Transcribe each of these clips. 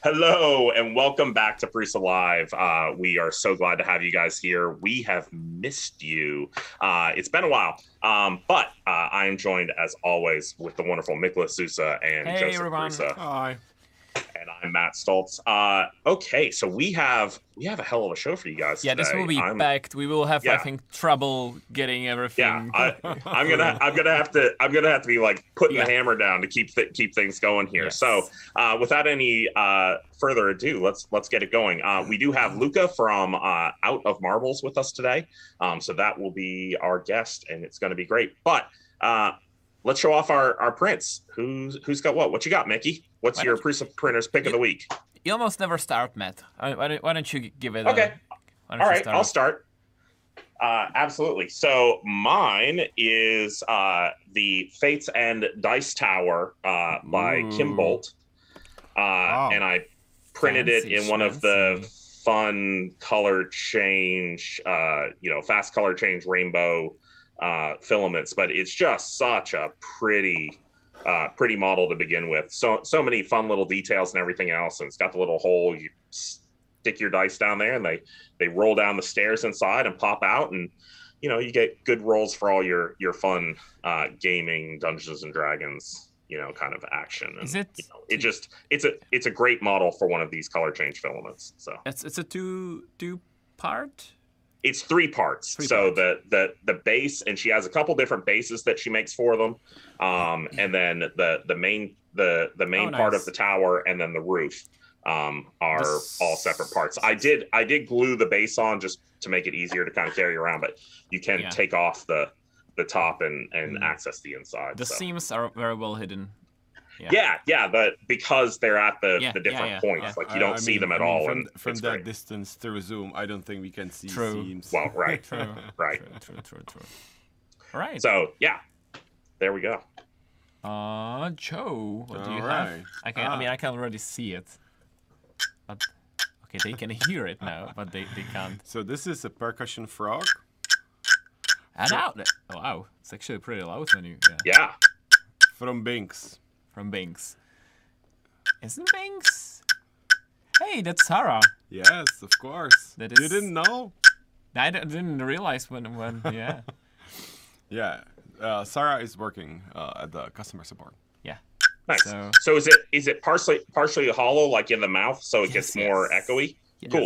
Hello and welcome back to Prusa Live. We are so glad to have you guys here. We have missed you. It's been a while, but I am joined as always with the wonderful Mikla Sousa and Hey, Joseph everyone. Prusa. Hi. And I'm Matt Stoltz. Okay, so we have a hell of a show for you guys Yeah, today. this will be packed. We will have, I think, trouble getting everything. Yeah, I'm gonna have to be like putting the hammer down to keep things going here. Yes. So, without any further ado, let's get it going. We do have Luca from Out of Marbles with us today, so that will be our guest, and it's going to be great. But let's show off our prints. Who's got what? What you got, Mickey? What's your Prusa Printer's pick of the week? You almost never start, Matt. Why don't you give it? Okay. All right, I'll start. Absolutely. So mine is the Fates End Dice Tower by Kim Bolt, and I printed it in one of the fun color change, fast color change rainbow filaments. But it's just such a pretty model to begin with. So many fun little details and everything else, and it's got the little hole. You stick your dice down there, and they roll down the stairs inside and pop out, and you get good rolls for all your fun gaming Dungeons and Dragons kind of action. And, is it? It's a great model for one of these color change filaments. So it's a two part. It's three parts. The base, and she has a couple different bases that she makes for them, and then the main part of the tower, and then the roof are all separate parts. I did glue the base on just to make it easier to kind of carry around, but you can take off the top and access the inside. The seams are very well hidden. Yeah, but because they're at the different points, like you don't see them at all. From that distance through Zoom, I don't think we can see seams. Well, right. True. All right. So yeah, there we go. Joe, what do you have? I can already see it. But, okay, they can hear it now, but they can't. So this is a percussion frog. Oh, wow, it's actually pretty loud when you. Yeah. From Binks. From Binks. Isn't Binks? Hey, that's Sarah. Yes, of course. You didn't know? I didn't realize when yeah. Yeah, Sarah is working at the customer support. Yeah. Nice. So is it partially hollow, like in the mouth, so it gets more echoey? Yes. Cool.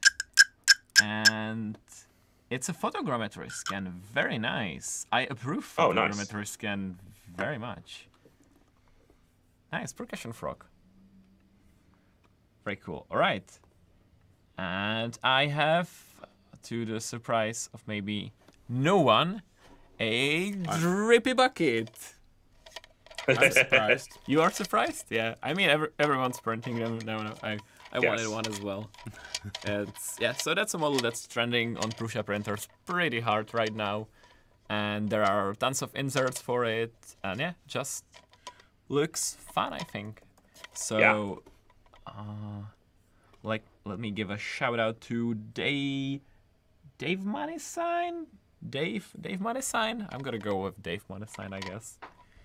And it's a photogrammetry scan. Very nice. I approve photogrammetry scan very much. Nice percussion frog. Very cool. All right. And I have, to the surprise of maybe no one, a drippy bucket. I'm surprised. You are surprised? Yeah. I mean, everyone's printing them. No, I wanted one as well. So that's a model that's trending on Prusa printers pretty hard right now. And there are tons of inserts for it. And just looks fun, I think. So, let me give a shout out to Dave Moneysign. Dave Moneysign. I'm gonna go with Dave Moneysign, I guess.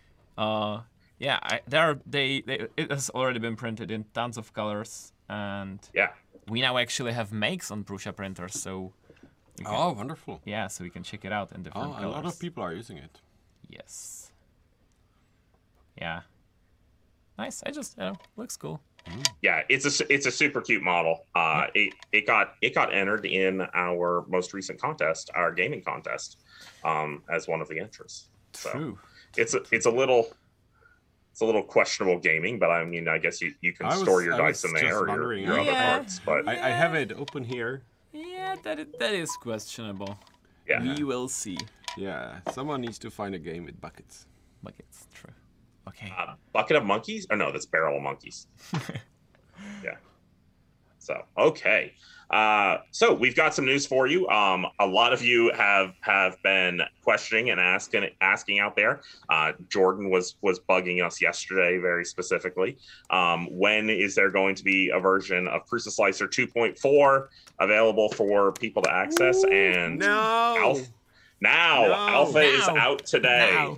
It has already been printed in tons of colors, and we now actually have makes on Prusa printers, so. Wonderful. Yeah, so we can check it out in different colors. A lot of people are using it. Yes. Yeah. Nice. Looks cool. Yeah, it's a super cute model. It got entered in our most recent contest, our gaming contest, as one of the entrants. So True. It's a little questionable gaming, but I mean, I guess you can store your dice in there or your other parts. But I have it open here. Yeah, that is questionable. Yeah. We will see. Yeah, someone needs to find a game with buckets. Buckets, true. Okay. Bucket of monkeys? Oh no, that's barrel of monkeys. Yeah. So okay. So we've got some news for you. A lot of you have been questioning and asking out there. Jordan was bugging us yesterday very specifically. When is there going to be a version of Prusa Slicer 2.4 available for people to access? And Alpha is out today. Now.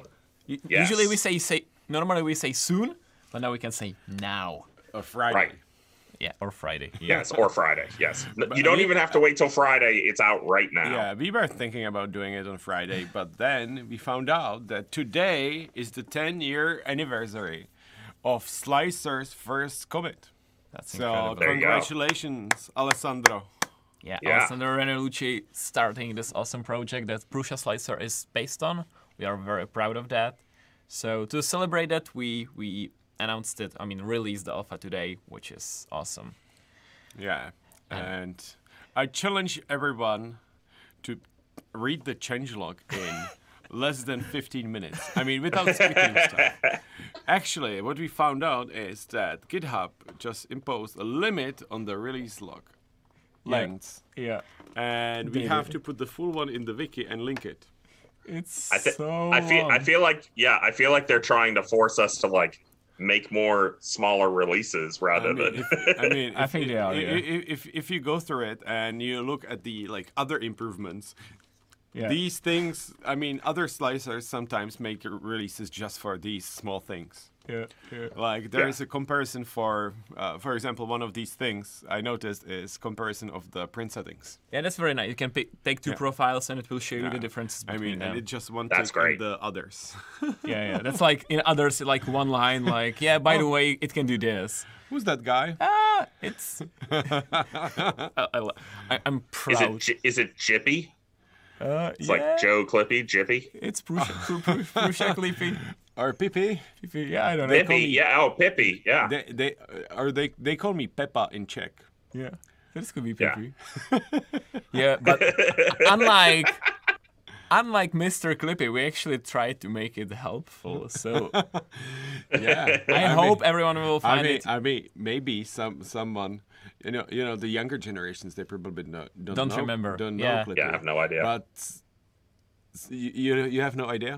Usually normally we say soon, but now we can say now. Friday. Right. Yeah, or Friday. Yes, or Friday. Yes, you don't even have to wait till Friday. It's out right now. Yeah, we were thinking about doing it on Friday, but then we found out that today is the 10-year anniversary of Slicer's first commit. That's So incredible. There you go. congratulations, Alessandro. Yeah, Yeah. Alessandro Renelucci starting this awesome project that Prusa Slicer is based on. We are very proud of that. So to celebrate that, we announced it. I mean, released the alpha today, which is awesome. Yeah, and I challenge everyone to read the changelog in less than 15 minutes. I mean, without skipping stuff. Actually, what we found out is that GitHub just imposed a limit on the release log lengths, Yeah, and we Did have it. to put the full one in the wiki and link it. it's I feel like they're trying to force us to like make more smaller releases rather I mean, than. I think they are, yeah. If you go through it and you look at the like other improvements, yeah. these things, I mean, other slicers sometimes make releases just for these small things. yeah, yeah. Like there Yeah. is a comparison for example, one of these things I noticed is comparison of the print settings. Yeah, that's very nice. You can take two Yeah. profiles and it will show you Yeah. the differences I between mean, them. and it just one That's tick in great. the others. Yeah. That's like in others, like one line, like, yeah, by the way, it can do this. Who's that guy? It's. I'm Is proud. is it Jippy? It's yeah, like Joe Clippy, Jippy. It's Prusha Clippy. Or Pippi? Yeah, I don't know. Pippy, yeah. Oh, Pippy, yeah. They call me Peppa in Czech. Yeah, this could be Yeah. Pippy. Yeah, but unlike Mr. Clippy, we actually tried to make it helpful. So Yeah. I hope everyone will find it. I mean, maybe someone, you know, the younger generations, they probably don't Don't know, remember. don't know Yeah. Clippy. Yeah, I have no idea. But you have no idea.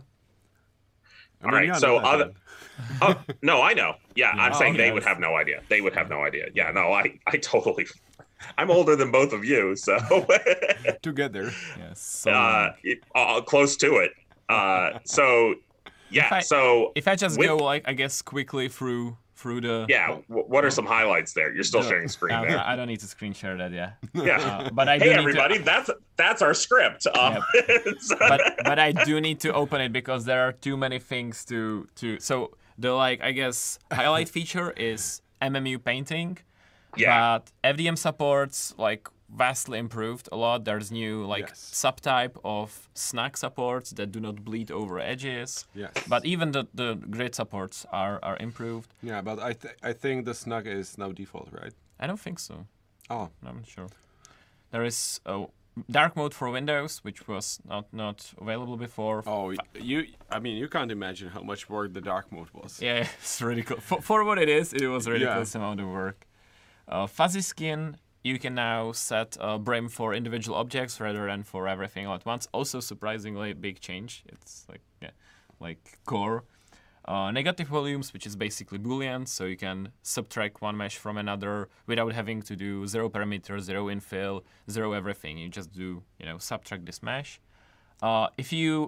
I All mean, right, you're so not that young. Oh, no, I know. Yeah, I'm Oh, saying they okay. would have no idea. They would have no idea. Yeah, no, I totally. I'm older than both of you, so Together. Yes. So close to it. So yeah, so if I just with- go, like, I guess quickly through the. yeah, what are some highlights there? You're still sharing screen there. I don't need to screen share that. Yeah. Yeah. But I do Hey need everybody, that's our script. So- but I do need to open it because there are too many things to. So the, like, I guess highlight feature is MMU painting. yeah, But FDM supports, like, vastly improved a lot. There's new, like, Yes. subtype of snag supports that do not bleed over edges. Yes. But even the grid supports are improved. Yeah, but I think the snug is now default, right? I don't think so. Oh. I'm not sure. There is a dark mode for Windows, which was not available before. Oh, I mean, you can't imagine how much work the dark mode was. Yeah, it's ridiculous. For what it is, it was a ridiculous Yeah. amount of work. Fuzzy skin, you can now set a brim for individual objects rather than for everything all at once. Also, surprisingly big change. It's like core. Negative volumes, which is basically Boolean, so you can subtract one mesh from another without having to do zero parameter, zero infill, zero everything. You just do, subtract this mesh. If you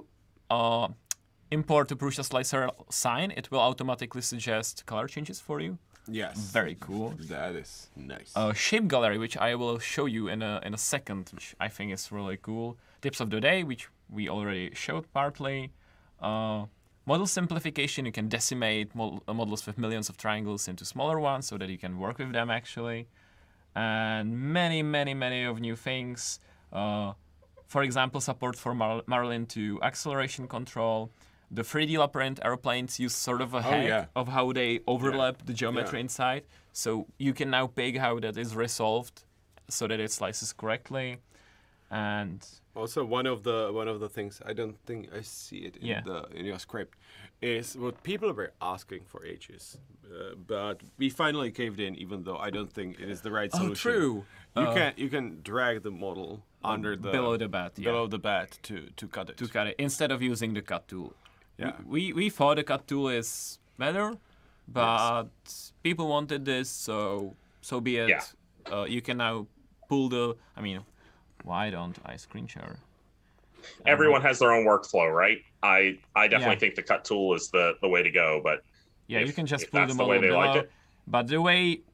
import the Prusa Slicer sign, it will automatically suggest color changes for you. Yes. Very cool. That is nice. Shape gallery, which I will show you in a second, which I think is really cool. Tips of the day, which we already showed partly. Model simplification, you can decimate models with millions of triangles into smaller ones so that you can work with them actually. And many of new things. For example, support for Marlin to acceleration control. The 3D Labyrinth airplanes use sort of a hack yeah. of how they overlap the geometry Yeah. inside. So you can now pick how that is resolved so that it slices correctly. And Also, one of the things I don't think I see it in your script is what people were asking for ages, but we finally caved in, even though I don't think it is the right solution. true. You can drag the model under the below the bat, yeah. below the bat to cut it. to cut it instead of using the cut tool. Yeah. We thought the cut tool is better, but people wanted this, so be it. Yeah. You can now pull the. I mean, why don't I screen share? everyone has their own workflow, right? I definitely Yeah. think the cut tool is the way to go, but Yeah, if- you can just if pull that's the the model way they below. like it. But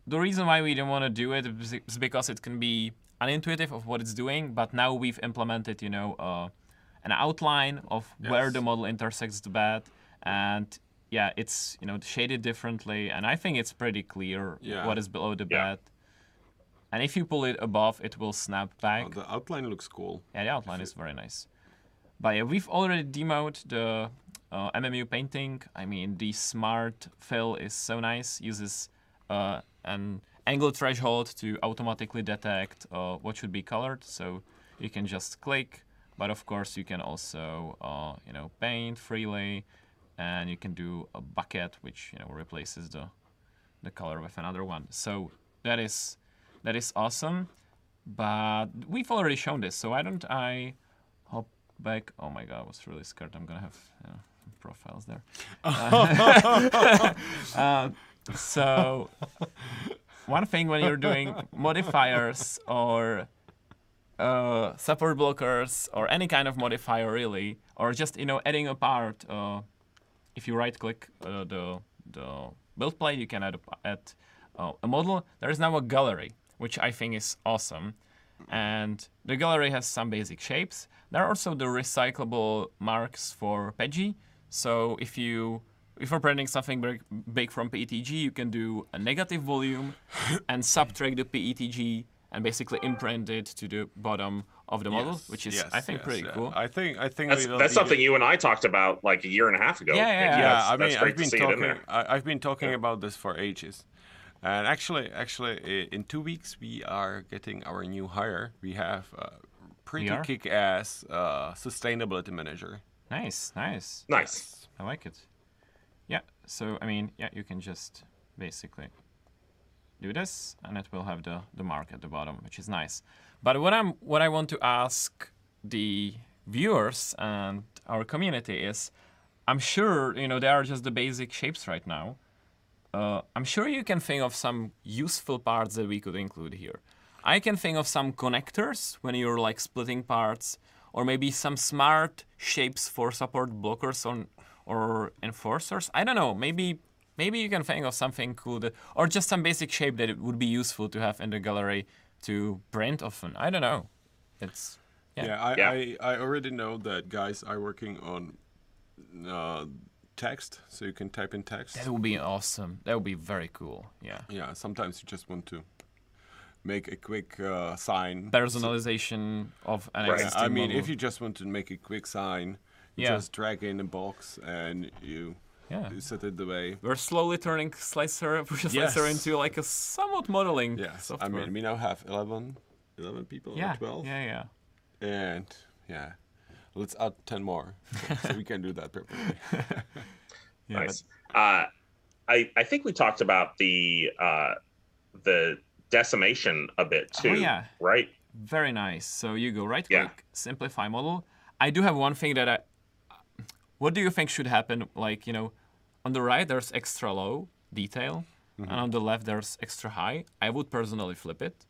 the reason why we didn't want to do it is because it can be unintuitive of what it's doing. But now we've implemented, an outline of where the model intersects the bed, and yeah, it's shaded differently, and I think it's pretty clear what is below the bed. And if you pull it above, it will snap back. Oh, the outline looks cool. Yeah, the outline is very nice. But yeah, we've already demoed the MMU painting. I mean, the smart fill is so nice. Uses an angle threshold to automatically detect what should be colored. So you can just click. But of course, you can also paint freely, and you can do a bucket, which replaces the color with another one. So that is awesome. But we've already shown this, so why don't I hop back? Oh my god, I was really scared I'm gonna have profiles there. So one thing when you're doing modifiers or support blockers or any kind of modifier really, or just adding a part, if you right click the build plate, you can add a model. There is now a gallery, which I think is awesome. And the gallery has some basic shapes. There are also the recyclable marks for PETG. So if you're printing something big from PETG, you can do a negative volume and subtract the PETG and basically imprint it to the bottom of the model, which is I think pretty cool. I think that's something you and I talked about like a year and a half ago. Yeah. I mean, I've been talking about this for ages. And actually, in 2 weeks we are getting our new hire. We have a pretty kick-ass sustainability manager. Nice. I like it. Yeah. So I mean, you can just basically do this, and it will have the mark at the bottom, which is nice. But what I want to ask the viewers and our community is, I'm sure they are just the basic shapes right now. I'm sure you can think of some useful parts that we could include here. I can think of some connectors when you're like splitting parts, or maybe some smart shapes for support blockers or enforcers. I don't know. Maybe you can think of something cool or just some basic shape that it would be useful to have in the gallery to print often. I don't know. I already know that guys are working on text, so you can type in text. That would be awesome. That would be very cool. Yeah, sometimes you just want to make a quick sign. Personalization of an existing I mean, model. if you just want to make a quick sign, you just drag in a box and you set it the way. We're slowly turning Slicer into like a somewhat modeling software. I mean, we now have 11 people or 12. Yeah. And let's add 10 more so we can do that perfectly. Nice. I think we talked about the decimation a bit too. Oh, yeah. Right? Very nice. So you go right click, simplify model. I do have one thing that what do you think should happen? Like, on the right there's extra low detail, and on the left there's extra high. I would personally flip it.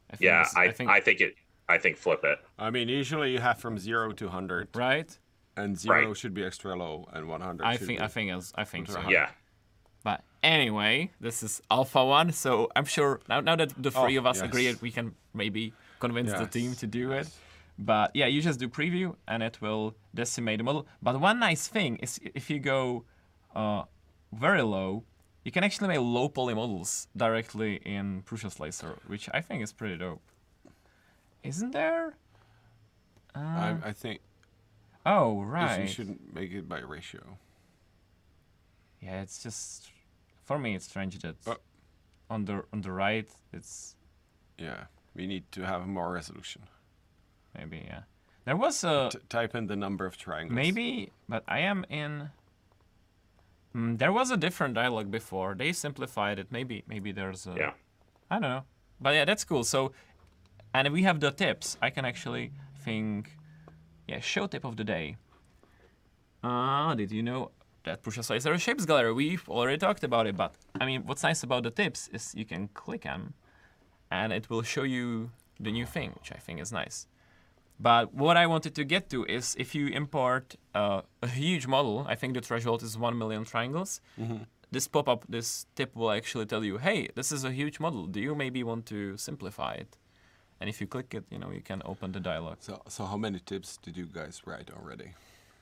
I think flip it. I mean, usually you have from 0 to 100. Right? And 0 should be extra low, and 100 I think so. Yeah. But anyway, this is Alpha 1, so I'm sure now that the three of us agree, we can maybe convince the team to do it. But yeah, you just do preview, and it will decimate the model. But one nice thing is if you go very low, you can actually make low poly models directly in Prusa Slicer, which I think is pretty dope. Isn't there? I think. Oh, right. You shouldn't make it by ratio. Yeah, it's just for me. It's strange that on the right it's. Yeah, we need to have more resolution. Maybe There was a type in the number of triangles. Maybe, but I am in. There was a different dialog before. They simplified it. Maybe there's a. Yeah. I don't know, but yeah, that's cool. So, and we have the tips. I can actually think. Yeah, show tip of the day. Did you know that Prusa Slicer Shapes Gallery? We've already talked about it, but I mean, what's nice about the tips is you can click them, and it will show you the new thing, which I think is nice. But what I wanted to get to is if you import a huge model, I think the threshold is 1 million triangles, this pop-up, this tip will actually tell you, hey, this is a huge model. Do you maybe want to simplify it? And if you click it, you can open the dialog. So how many tips did you guys write already?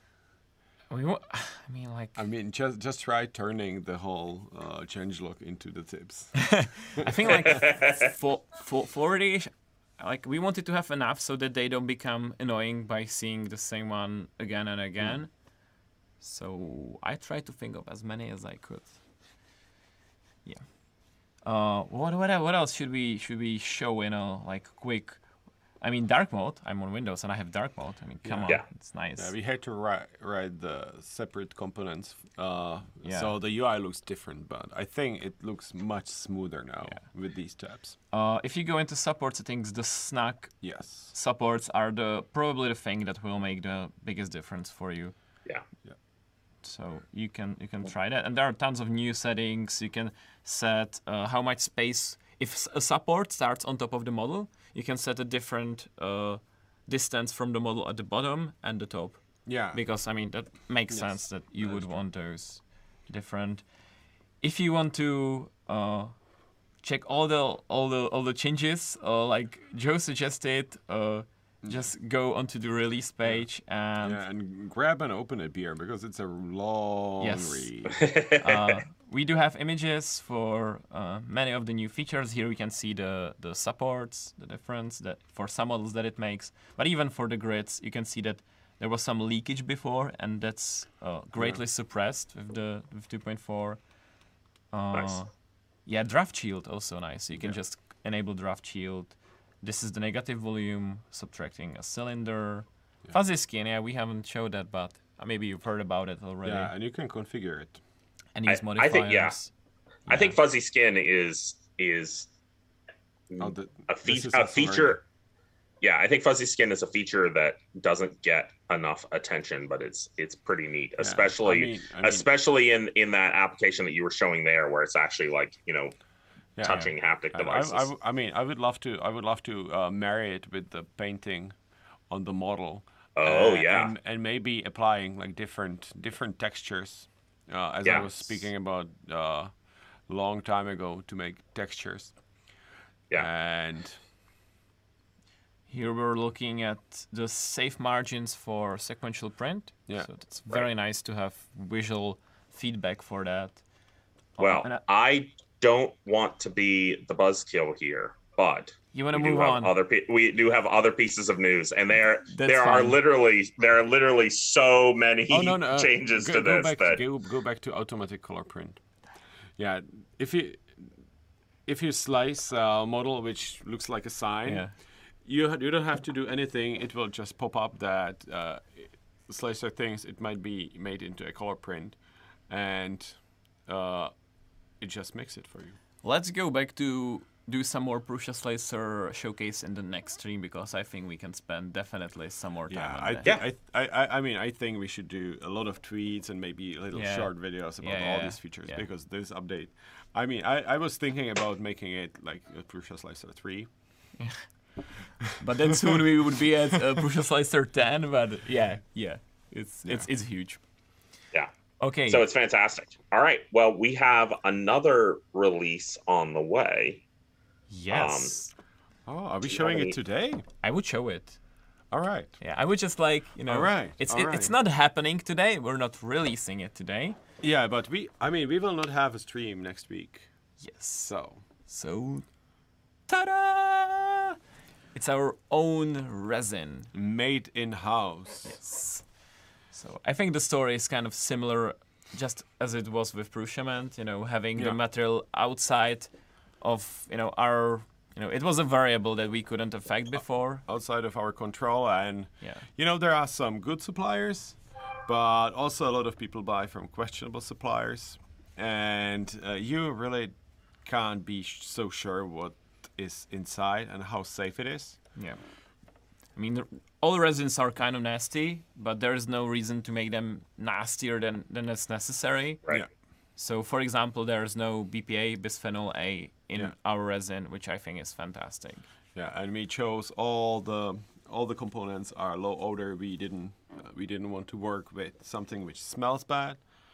I mean, just try turning the whole changelog into the tips. I think like 40. Like we wanted to have enough so that they don't become annoying by seeing the same one again and again. So I tried to think of as many as I could. Yeah. What else should we show in a like quick? I mean, dark mode. I'm on Windows and I have dark mode. I mean, come on, it's nice. Yeah, we had to write the separate components, so the UI looks different. But I think it looks much smoother now with these tabs. If you go into support settings, the snug supports are probably the thing that will make the biggest difference for you. Yeah. So you can try that, and there are tons of new settings. You can set how much space. If a support starts on top of the model, you can set a different distance from the model at the bottom and the top. Yeah. Because I mean that makes sense that you would want those different. If you want to check all the changes, like Joe suggested, just go onto the release page and grab and open it here because it's a long read. We do have images for many of the new features. Here we can see the supports, the difference that for some models that it makes. But even for the grids, you can see that there was some leakage before, and that's greatly suppressed with 2.4. Nice. Yeah, draft shield also nice. So you can just enable draft shield. This is the negative volume, subtracting a cylinder. Yeah. Fuzzy skin, we haven't showed that, but maybe you've heard about it already. Yeah, and you can configure it. And use modifiers. I think fuzzy skin is a feature. Yeah, I think fuzzy skin is a feature that doesn't get enough attention, but it's pretty neat, especially especially in that application that you were showing there, where it's actually like touching haptic devices. I would love to marry it with the painting on the model. And maybe applying like different textures. I was speaking about long time ago to make textures. Yeah. And here we're looking at the safe margins for sequential print. Yeah. So it's very nice to have visual feedback for that. Well, I don't want to be the buzzkill here, but you want to move on. We do have other pieces of news, and there are literally so many changes to this. Go back to automatic color print. Yeah, if you slice a model which looks like a sign, you don't have to do anything. It will just pop up that slicer thinks it might be made into a color print, and it just makes it for you. Let's go back to do some more Prusa Slicer showcase in the next stream, because I think we can spend definitely some more time on that. I think we should do a lot of tweets and maybe little short videos about all these features because this update. I mean, I was thinking about making it like a Prusa Slicer 3. But then soon we would be at Prusa Slicer 10. But it's huge. Yeah. Okay. So it's fantastic. All right. Well, we have another release on the way. Yes. Are we showing it today? I would show it. All right. Yeah, I would just like, All right. It's not happening today. We're not releasing it today. Yeah, but we will not have a stream next week. Yes. So ta-da! It's our own resin. Made in-house. Yes. So I think the story is kind of similar, just as it was with Prussiament, having the material outside of, it was a variable that we couldn't affect before. Outside of our control, and, there are some good suppliers, but also a lot of people buy from questionable suppliers, and you really can't be so sure what is inside and how safe it is. Yeah. I mean, all resins are kind of nasty, but there is no reason to make them nastier than is necessary. Right. Yeah. So, for example, there is no BPA, bisphenol A, in our resin, which I think is fantastic. Yeah, and we chose all the components are low odor. We didn't want to work with something which smells bad,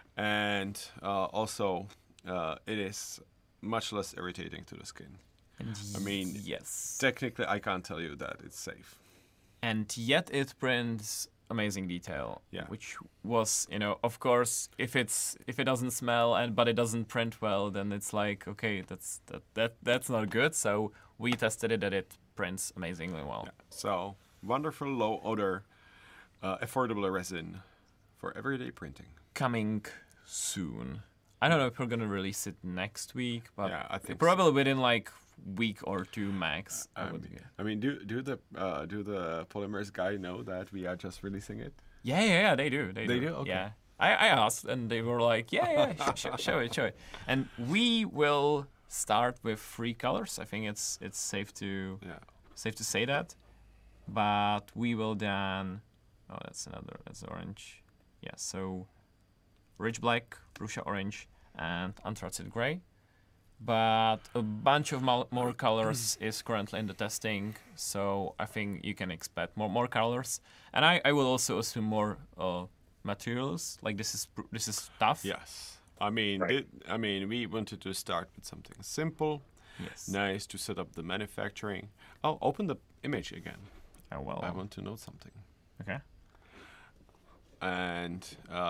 and also it is much less irritating to the skin. I mean, yes. Technically, I can't tell you that it's safe. And yet it prints amazing detail. Yeah. Which was, of course, if it doesn't smell but it doesn't print well, then it's like, okay, that's not good. So we tested it that it prints amazingly well. Yeah. So wonderful low odor, affordable resin for everyday printing. Coming soon. I don't know if we're gonna release it next week, but yeah, I think probably within like week or two max. I mean, do the Polymers guy know that we are just releasing it? Yeah, they do. They do? Okay. Yeah, I asked, and they were like, yeah, show it. And we will start with 3 colors. I think it's safe to say that. But we will then. Oh, that's orange. Yeah, so Rich Black, Prusa Orange, and Anthracite Gray. But a bunch of more colors is currently in the testing, so I think you can expect more colors. And I will also assume more materials. Like this is tough. Yes. I mean, Right. we wanted to start with something simple, Yes. nice to set up the manufacturing. Oh, open the image again. Oh well. I want to know something. Okay. And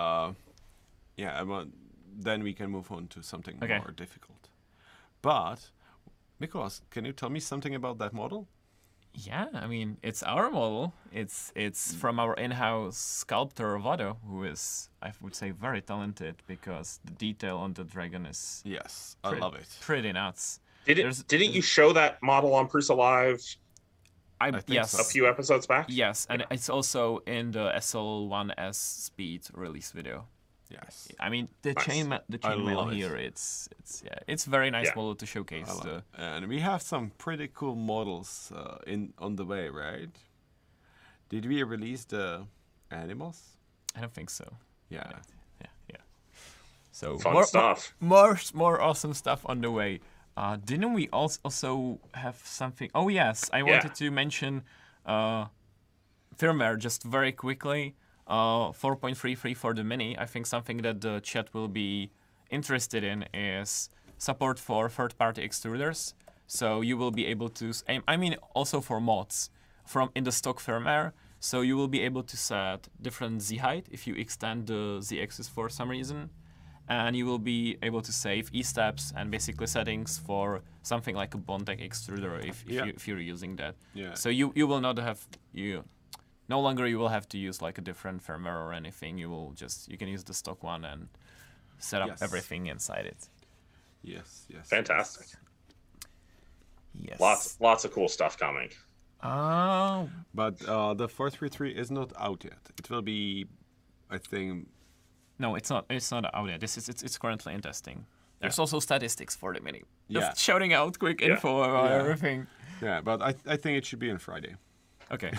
then we can move on to something Okay. more difficult. But, Mikolas, can you tell me something about that model? Yeah, I mean it's our model. It's from our in-house sculptor Vado, who is, I would say, very talented because the detail on the dragon is Yes, I love it. pretty nuts. Didn't you show that model on Prusa Live I think yes. so. a few episodes back? Yes, and it's also in the SL1S Speed release video. Yes. I mean the Nice. chainmail love it. here. It's very nice Yeah. model to showcase. I love it. And we have some pretty cool models on the way, right? Did we release the animals? I don't think so. Yeah. Yeah. So Fun stuff. More awesome stuff on the way. Didn't we also have something? Oh yes, I wanted to mention firmware just very quickly. 4.33 for the Mini. I think something that the chat will be interested in is support for third-party extruders. So you will be able to, I mean also for mods in the stock firmware. So you will be able to set different Z height if you extend the Z axis for some reason. And you will be able to save E-steps and basically settings for something like a Bondtech extruder if you're using that. Yeah. So you will not have no longer you will have to use like a different firmware or anything. You can use the stock one and set up everything inside it. Yes. Fantastic. Yes. Lots of cool stuff coming. But the 433 is not out yet. It will be, I think. No, it's not. It's not out yet. It's currently in testing. There's also statistics for the Mini. Yeah. Just shouting out quick info about everything. Yeah, but I think it should be on Friday. Okay.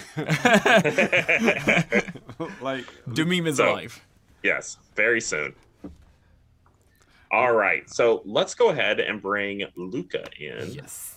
Like The meme is alive. Yes, very soon. All right, so let's go ahead and bring Luca in. Yes.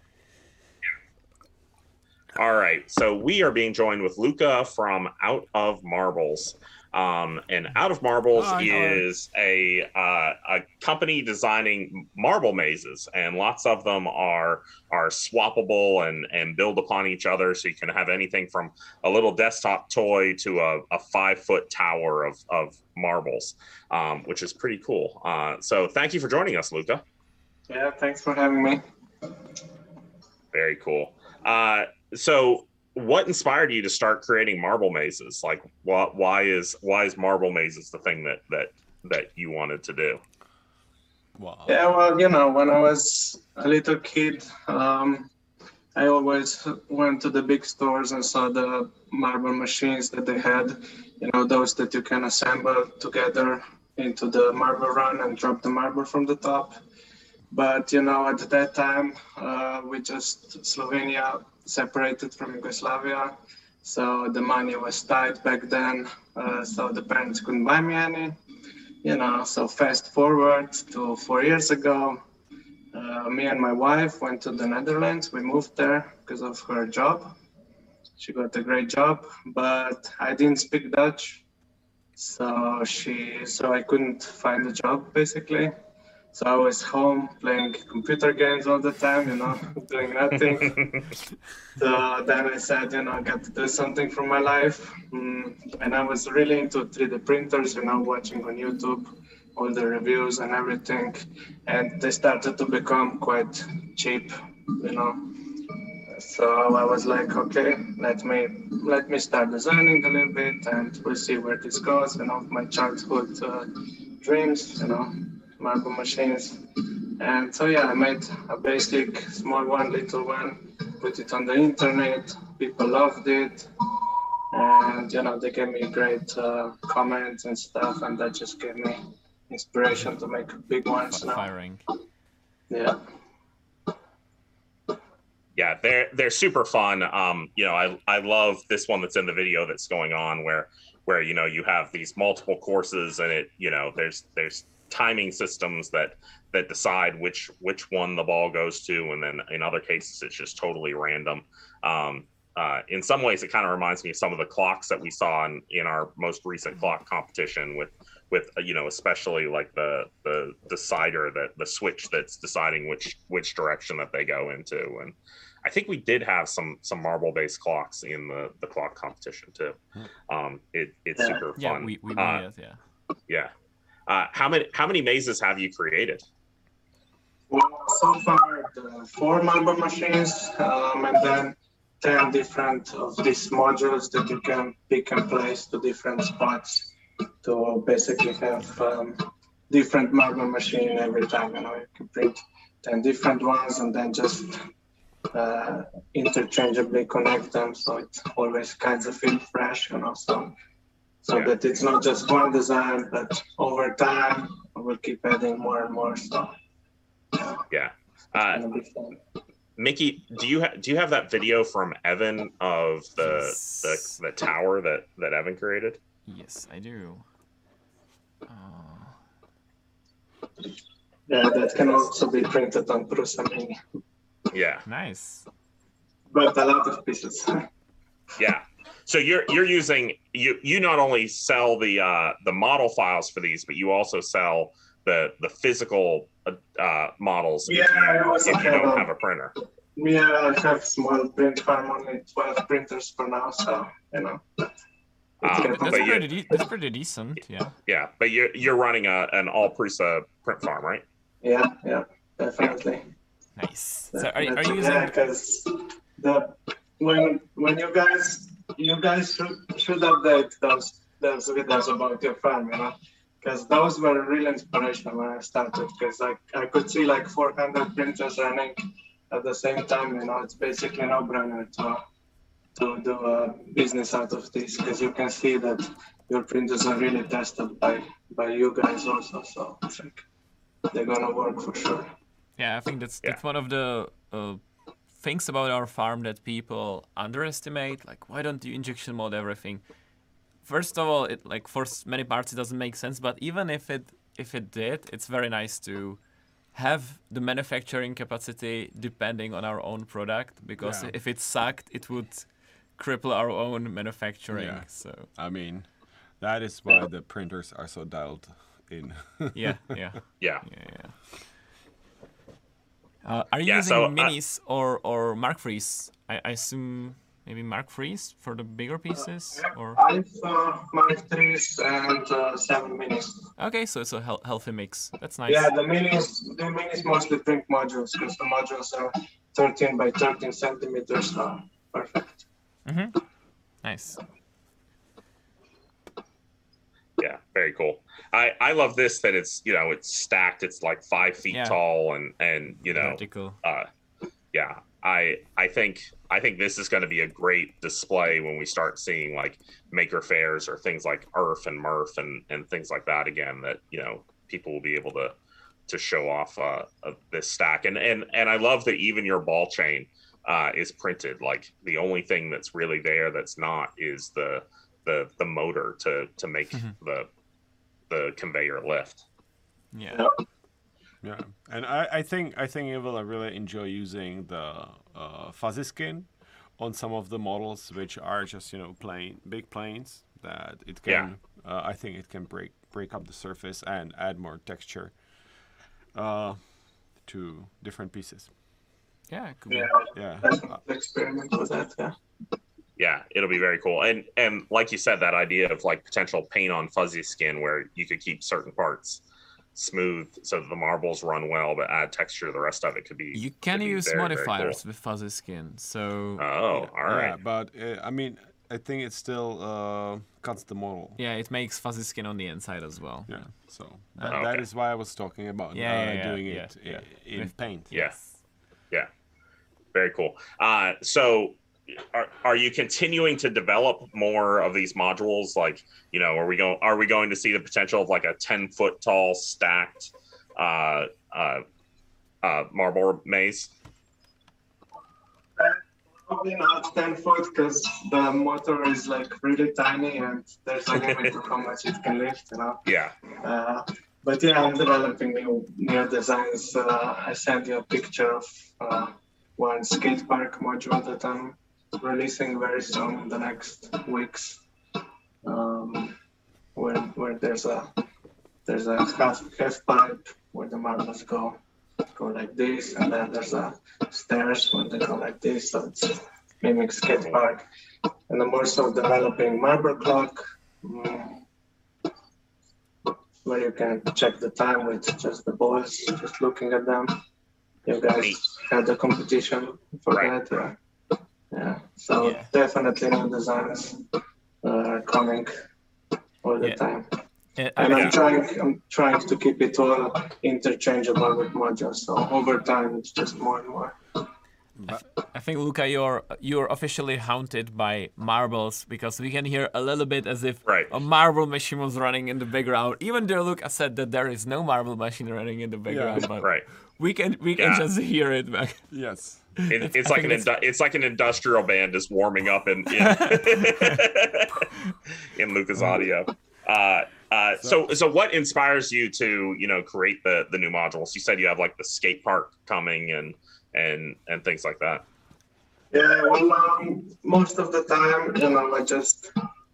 All right, so we are being joined with Luca from Out of Marbles. And Out of Marbles is a company designing marble mazes, and lots of them are swappable and build upon each other. So you can have anything from a little desktop toy to a 5-foot tower of marbles, which is pretty cool. So thank you for joining us, Luca. Yeah, thanks for having me. Very cool. So what inspired you to start creating marble mazes? Like, why is marble mazes the thing that you wanted to do? wow. Yeah, well, when I was a little kid, I always went to the big stores and saw the marble machines that they had, those that you can assemble together into the marble run and drop the marble from the top. But, at that time, Slovenia separated from Yugoslavia. So the money was tight back then. So the parents couldn't buy me any, so fast forward to 4 years ago, me and my wife went to the Netherlands. We moved there because of her job. She got a great job, but I didn't speak Dutch. So I couldn't find a job basically. So I was home playing computer games all the time, doing nothing. So then I said, I got to do something for my life. And I was really into 3D printers, watching on YouTube all the reviews and everything. And they started to become quite cheap, So I was like, okay, let me start designing a little bit, and we'll see where this goes. My childhood dreams, marble machines. And so yeah, I made a basic small one, little one, put it on the internet. People loved it, and they gave me great comments and stuff, and that just gave me inspiration to make big ones now. Firing. Yeah. Yeah, they're super fun. I love this one that's in the video that's going on where you have these multiple courses, and there's timing systems that decide which one the ball goes to, and then in other cases it's just totally random. In some ways, it kind of reminds me of some of the clocks that we saw in our most recent clock competition with especially like the decider, the switch that's deciding which direction that they go into. And I think we did have some marble-based clocks in the clock competition too. It's super fun. Yeah, we won it. Yeah. How many mazes have you created? Well, so far, 4 marble machines, and then 10 different of these modules that you can pick and place to different spots to basically have different marble machine every time. You can print 10 different ones and then just interchangeably connect them, so it always kind of feels fresh, so that it's not just one design, but over time we'll keep adding more and more stuff. Yeah. Mickey, do you have that video from Evan of the tower that Evan created? Yes, I do. Yeah, that can also be printed on Prusa Mini. Yeah. Nice. But a lot of pieces. Yeah. So you're using you not only sell the model files for these, but you also sell the physical models. Yeah, if you don't have a printer. Yeah, I have small print farm, only 12 printers for now, so That's pretty decent, yeah. Yeah, but you're running an all Prusa print farm, right? Yeah, definitely. Nice. So are you using? Yeah, because when you guys should update those videos about your farm, because those were really inspirational when I started. Because I could see like 400 printers running at the same time. It's basically no-brainer to do a business out of this, because you can see that your printers are really tested by you guys also. So I think they're gonna work for sure. Yeah, I think that's one of the things about our farm that people underestimate. Like, why don't you injection mold everything? First of all, for many parts it doesn't make sense. But even if it did, it's very nice to have the manufacturing capacity depending on our own product. Because if it sucked, it would cripple our own manufacturing. Yeah. So I mean, that is why the printers are so dialed in. Yeah. Are you using minis or Mark IIIs? I assume maybe Mark IIIs for the bigger pieces? Or I have Mark IIIs and 7 minis. Okay, so it's a healthy mix. That's nice. Yeah, the minis mostly print modules, because the modules are 13 by 13 centimeters, so perfect. Mm-hmm. Nice. Yeah, very cool. I love this, that it's it's stacked. It's like 5 feet tall and vertical. Yeah, I think this is going to be a great display when we start seeing like maker fairs or things like ERF and MRF and things like that again. That people will be able to show off this stack. And I love that even your ball chain is printed. Like the only thing that's really there that's not is the motor to make the conveyor lift. Yeah. Yeah, and I think you will really enjoy using the fuzzy skin on some of the models, which are just plain big planes that it can I think it can break up the surface and add more texture to different pieces. Yeah, it could be. Yeah. Experiment with that. Yeah. Yeah, it'll be very cool. And like you said, that idea of like potential paint on fuzzy skin where you could keep certain parts smooth so that the marbles run well, but add texture to the rest of it could be. You can use very, modifiers very cool. with fuzzy skin. So Oh, all right. Yeah, but I mean, I think it still cuts the model. yeah, it makes fuzzy skin on the inside as well. Yeah. So okay. that is why I was talking about doing it in paint. Yeah. Yeah. Very cool. So are you continuing to develop more of these modules? Like, you know, are we going to see the potential of like a 10-foot tall stacked marble maze? Probably not 10 foot because the motor is like really tiny and there's a limit to how much it can lift, you know. Yeah. But yeah, I'm developing new designs. I sent you a picture of one skate park module that I'm releasing very soon in the next weeks. Where there's a half pipe where the marbles go like this, and then there's a stairs when they go like this, so it's mimic skate park. And I'm also developing marble clock, where you can check the time with just the balls, just looking at them. You guys had a competition for that, yeah. So definitely new designs are coming all the time. And I'm trying to keep it all interchangeable with modules. So over time, it's just more and more. I think, Luca, you're officially haunted by marbles because we can hear a little bit as if a marble machine was running in the background. Even though Luca said that there is no marble machine running in the background, but we can just hear it back. Yes. It's like an industrial band just warming up in Luca's audio. So what inspires you to, you know, create the new modules? You said you have like the skate park coming and things like that. Yeah, well, most of the time, you know, I just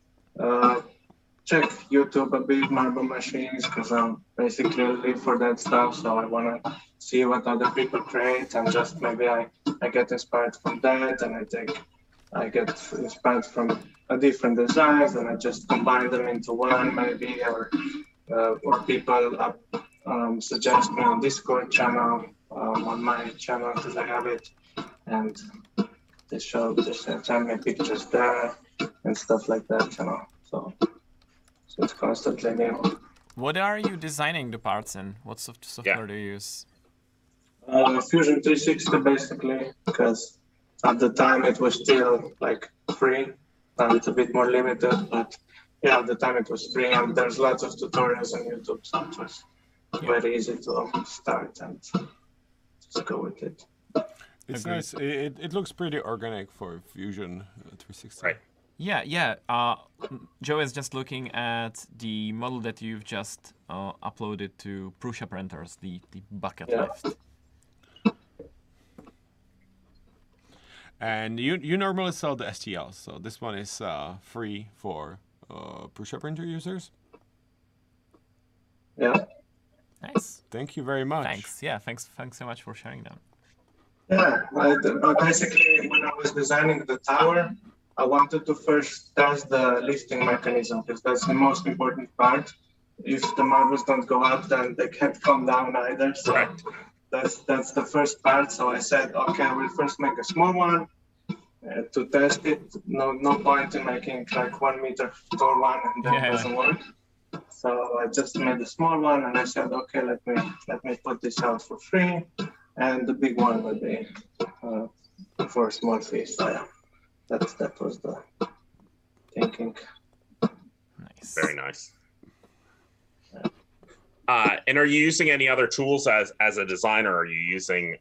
check YouTube a bit, marble machines, because I'm basically live for that stuff. So I want to see what other people create, and just maybe I get inspired from that, and I get inspired from a different designs, and I just combine them into one, maybe, or people suggest me on Discord channel, on my channel, because I have it, and they send me pictures there and stuff like that, you know. So it's constantly new. What are you designing the parts in? What software do you use? Fusion 360 basically, because at the time it was still like free. Now it's a bit more limited, but yeah, at the time it was free, and there's lots of tutorials on YouTube, so it was very easy to start and just go with it. It's nice. It looks pretty organic for Fusion 360. Right. Yeah. Joe is just looking at the model that you've just uploaded to Prusa printers, the bucket lift. And you normally sell the STLs, so this one is free for Prusa printer users. Yeah. Nice. Thank you very much. Thanks. Yeah, thanks so much for sharing them. Yeah, basically when I was designing the tower, I wanted to first test the lifting mechanism, because that's the most important part. If the marbles don't go up, then they can't come down either. So that's the first part. So I said, okay, we'll first make a small one to test it. No point in making like 1 meter tall one and then it doesn't work. So I just made a small one, and I said, okay, let me put this out for free, and the big one will be for a small fee. So yeah, that was the thinking. Nice. Very nice. And are you using any other tools as a designer? Are you using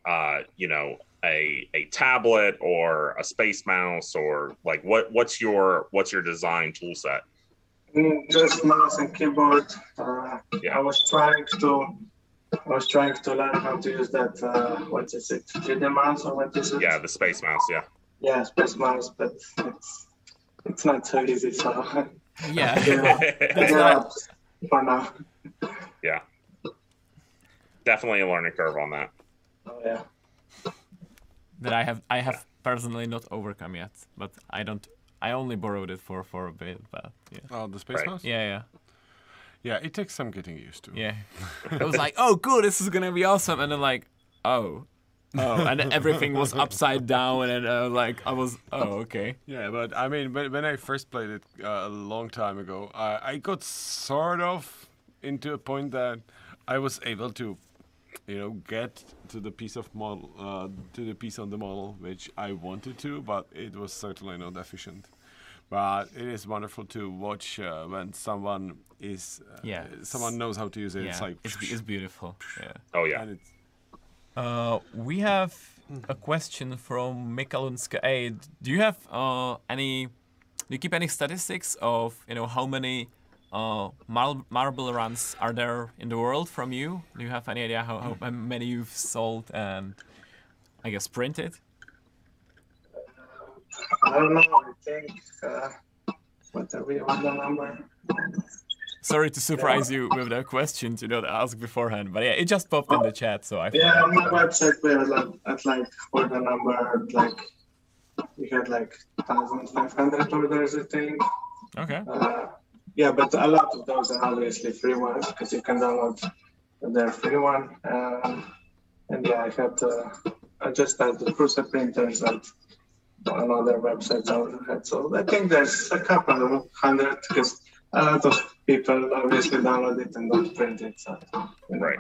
a tablet or a space mouse, or like what's your design tool set? Just mouse and keyboard. I was trying to learn how to use that. What is it? 3D mouse, or what is it? Yeah, the space mouse. Yeah. Yeah, space mouse, but it's not so easy. So Yeah. That's what for now. Yeah. Definitely a learning curve on that. Oh, yeah. That I have personally not overcome yet, but I only borrowed it for a bit, but yeah. Oh, the Space Right. Mouse? Yeah. Yeah, it takes some getting used to. Yeah. I was like, oh, cool, this is gonna be awesome, and then like, oh, and everything was upside down, and okay. Yeah, but I mean, when I first played it a long time ago, I got sort of into a point that I was able to, get to the piece of model, to the piece on the model which I wanted to, but it was certainly not efficient. But it is wonderful to watch when someone someone knows how to use it. Yeah, It's like it's beautiful. Yeah. Oh yeah. and it's We have a question from Mikalunska 8. Do you have do you keep any statistics of how many marble runs are there in the world from you? Do you have any idea how many you've sold and I guess printed? I don't know. I think what are we on the number? Sorry to surprise you with the question to not ask beforehand, but yeah, it just popped in the chat, so I thought. Yeah, on my website we are for the number we had 1,500 orders, I think. Okay. Yeah, but a lot of those are obviously free ones because you can download their free one. And yeah, I just had the Prusa printers that on other websites I had. So I think there's a couple of hundred because a lot of people obviously download it and don't print it. So Right.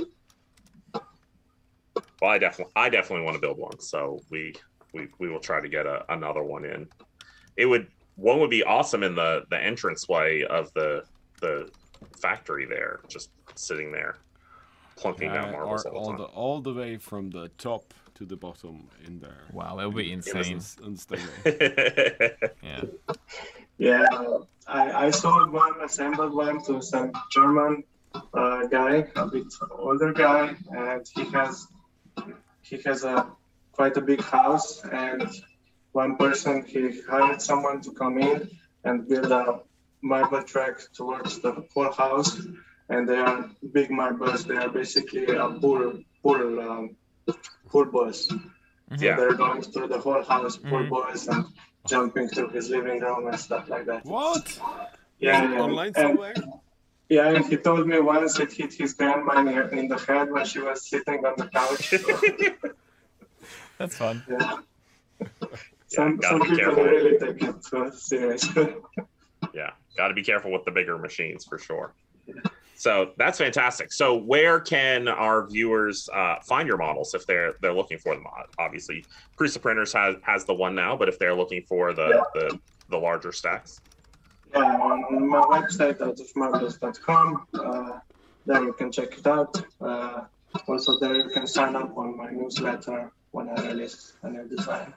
Well, I definitely want to build one, so we will try to get another one in. One would be awesome in the entranceway of the factory there, just sitting there, plunking down marbles or all the time. all the way from the top to the bottom in there. Wow, that would be insane. Unstable. Yeah. Yeah, I sold one, assembled one to some German guy, a bit older guy, and he has quite a big house. And one person, he hired someone to come in and build a marble track towards the whole house. And they are big marbles. They are basically a pool balls. Yeah. They're going through the whole house, pool balls, and jumping through his living room and stuff like that. What? Yeah. Online and, somewhere? yeah, and he told me once it hit his grandma in the head when she was sitting on the couch. That's fun. Yeah. Gotta Some be people careful. really take it seriously. Yeah, got to be careful with the bigger machines for sure. So that's fantastic. So where can our viewers find your models if they're looking for them? Obviously, Prusa Printers has the one now, but if they're looking for the larger stacks. Yeah, on my website, outofmarbles.com, there you can check it out. Also, there you can sign up on my newsletter when I release a new design.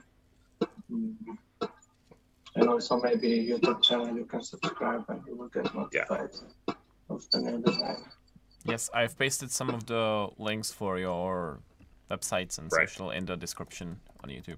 And also maybe YouTube channel you can subscribe and you will get notified of the new design. Yes, I've pasted some of the links for your websites and social in the description on YouTube.